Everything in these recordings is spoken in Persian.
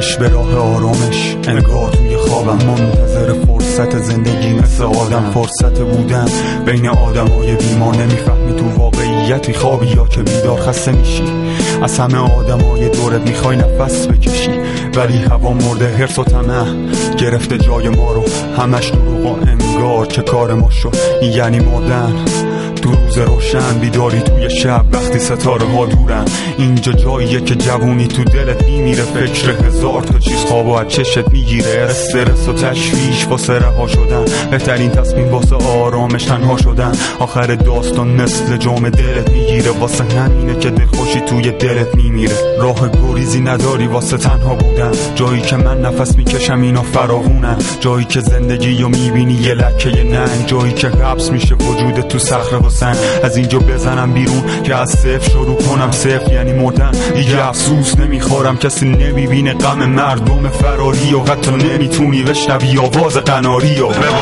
کش به راه آرامش، انگار توی خوابم منتظر فرصت زندگی مثل آدم فرصت بودن بین آدمای بیمار. نمیفهمی تو واقعیتی خوابی یا که بیدار. خسته میشی از همه آدمای دورت، میخوای نفس بکشی ولی هوا مرده. حرص و طمع گرفته جای ما رو، همش دروغ و انگار که کار ما شد یعنی مردن. دو روز روشن بیداری توی شب وقتی ستاره ها دورن. اینجا جاییه که جوونی تو دلت میمیره، فکر هزار تا چیز خواب و چشت میگیره. استرس و تشویش واسه رها شدن، بهترین تصمیم واسه آرامش تنها شدن. آخر داستان مثل جام دلت میگیره، واسه همینه که دلخوشی توی دلت میمیره. راه گریزی نداری واسه تنها بودن، جایی که من نفس میکشم اینا فراوونن. جایی که زندگی رو میبینی یه لکه ننگ، جایی که حبس میشه وجودت تو صخره و سنگ. از اینجا بزنم بیرون که از صفر شروع کنم، صفر یعنی مردن. دیگه افسوس نمیخورم، کسی نمیبینه غم مردم فراری و حتی نمیتونی بشنوی آواز قناری. و ببار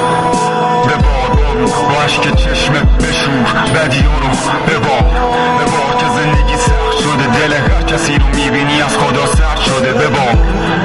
با عشق چشم بشور بدی رو ببار که زندگی سخت شده، دل هر کسی رو میبینی از خدا سرد شده. ببار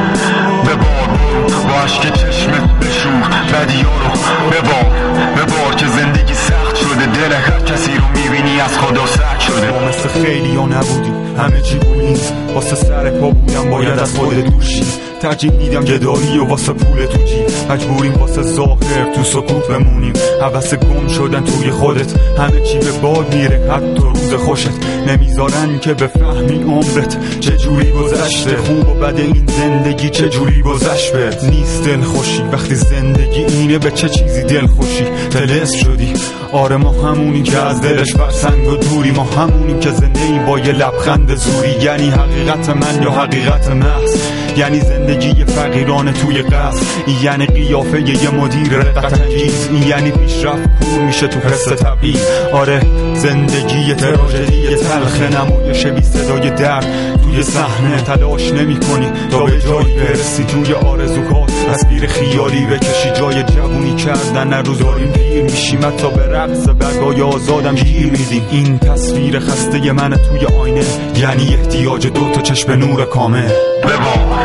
با عشق چشم بشور بدی رو ببار که زندگی سخت شده، دل هر کسی رو میبینی از خدا سرد شده. ما مثل خیلی ها نبودیم، همه چی بودیم واسه سر پا بودم، باید از خود دور شی. ترجیح میدم گدایی و واسه پول تو جیب، مجبوریم واسه ظاهر تو سکوت بمونیم. حوث گم شدن توی خودت، همه چی به باد میره حتی روز خوشت. نمیذارن که بفهمی عمرت چجوری گذشته، خوب و بد این زندگی چجوری گذشت بهت. نیست دل خوشی وقتی زندگی اینه، به چه چیزی دل خوشی طلسم شدی. آره ما همونیم که از دلش بر سنگ و دوری، ما همونیم که زندگی با یه لبخند زوری. یعنی حقیقت من یا حقیقت محض، یعنی زندگی فقیرانه توی قصر، یعنی قیافه یه مدیر رقت انگیز، یعنی پیشرفت کور میشه تو حس طبیعی. آره زندگی تراژدی تلخ، نمایش بی صدای درد توی صحنه. تلاش نمی کنی تا به جایی برسی، توی آرزوهات تصویر خیالی بکشی. جای جوونی کردن نروزاریم پیر میشیم، حتی به رقص برگای آزادم گیر میدیم. این تصویر خسته من توی آینه، یعنی احتیاج دو تا چشم نور کامل. ببار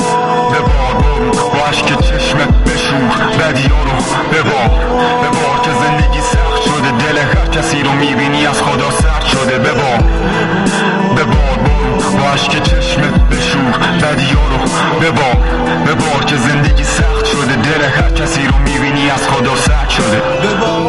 با عشق چشم بشور بدی رو ببار که زندگی سخت شده، دل هر کسی رو میبینی از خدا سرد شده. ببار با عشق چشم بشور بدی رو ببار که زندگی سخت شده، دل هر کسی رو میبینی از خدا سرد شده.